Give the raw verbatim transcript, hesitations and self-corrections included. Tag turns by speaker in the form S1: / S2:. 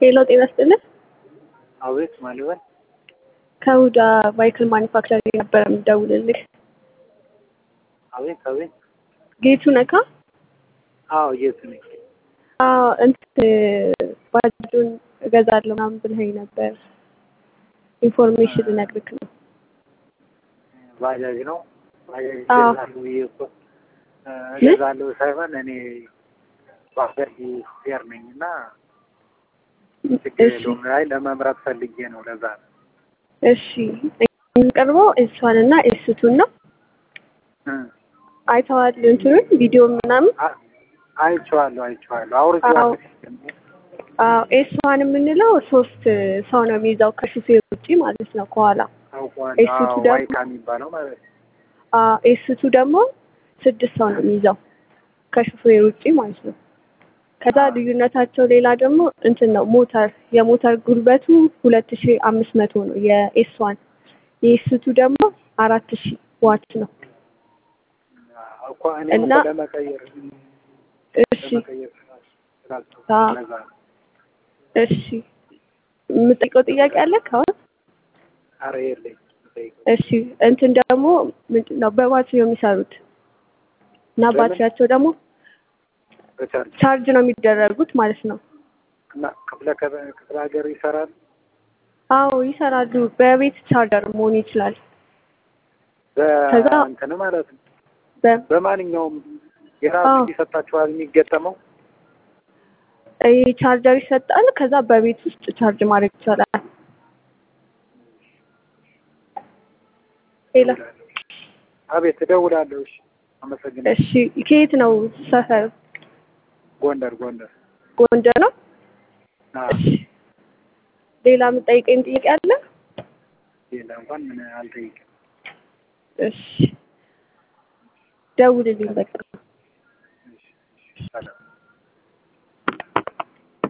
S1: ሄሎ ጤና ይስጥልኝ።
S2: አቤት ማልበል
S1: ከሁዳ ቫይክል ማኒፋክቸሪንግ ነበር የምደውልልህ።
S2: አቤት አቤት
S1: ጌቱ ነካ?
S2: አዎ የት ነኝ?
S1: አዎ እንትን ባጃጁን እገዛለሁ ምናምን ብለኸኝ ነበር። ኢንፎርሜሽን ልነግርህ ነው።
S2: ባጃጅ ነው ባጃጅ
S1: አዎ።
S2: እገዛለሁ ብዬ እኮ እገዛለሁ ሳይሆን እኔ ባጃጅ ሹፌር ነኝ እና ችግር
S1: እሺ
S2: የለውም። አይ ለመምረጥ ፈልጌ ነው ለዛ ነው።
S1: እሺ የሚቀርበው ኤስዋን እና ኤስቱን ነው።
S2: እ
S1: አይተዋል እንትኑን ቪዲዮ ምናምን?
S2: አ- አይቼዋለሁ አይቼዋለሁ
S1: አዎ
S2: አውርቼዋለሁ።
S1: አዎ ኤስዋን የምንለው ሶስት ሰው ነው የሚይዘው ከሹፌር ውጪ ማለት ነው ከኋላ።
S2: አውቀዋለሁ።
S1: ኤስቱ
S2: አዎ
S1: ደግሞ
S2: ዋይካ የሚባለው ማለት ነው።
S1: አዎ ኤስቱ ደግሞ ስድስት ሰው ነው የሚይዘው ከሹፌር ውጪ ማለት ነው። ከዛ
S2: አዎ
S1: ልዩነታቸው ሌላ ደግሞ እንትን ነው ሞተር የሞተር ጉልበቱ ሁለት ሺህ አምስት መቶ ነው የኤስዋን። የኤስቱ ደግሞ አራት ሺህ ዋት ነው
S2: እኮ እኔም
S1: እና
S2: እኮ ለመቀየር
S1: እሺ
S2: ለመቀየር ስላሰብኩ
S1: አዎ
S2: ለዛ ነው።
S1: እሺ የምጠይቀው ጥያቄ አለ ካሁን?
S2: ኧረ የለኝም የምጠይቀው።
S1: እሺ እንትን ደግሞ ምንድን ነው በባትሪ ነው የሚሰሩት እና
S2: በምን
S1: ባትሪያቸው ደግሞ
S2: በቻርጅ
S1: ቻርጅ ነው የሚደረጉት ማለት ነው።
S2: እና ክፍለ ከ- ክፍለ ሀገር ይሰራል።
S1: አዎ ይሰራሉ። በቤት ቻርጀር መሆን ይችላል። ከዛ
S2: በእንትን ማለት ነው
S1: በ
S2: በማንኛውም የራሱ
S1: አዎ
S2: ይሰጣችኋል የሚገጠመው።
S1: ይሄ ቻርጀር ይሰጣል። ከዛ በቤት ውስጥ ቻርጅ ማድረግ ይቻላል። ሌላ
S2: እደውላለሁ። አቤት እደውላለሁ። እሺ አመሰግናለሁ።
S1: እሺ ከየት ነው ሰፈር?
S2: ጎንደር ጎንደር።
S1: ጎንደር ነው።
S2: አዎ
S1: እሺ ሌላ የምጠይቀኝ ጥያቄ አለ?
S2: ሌላ እንኳን ምን አልጠይቅም።
S1: እሺ ደውልልኝ በቃ።
S2: እሺ እሺ ሰላም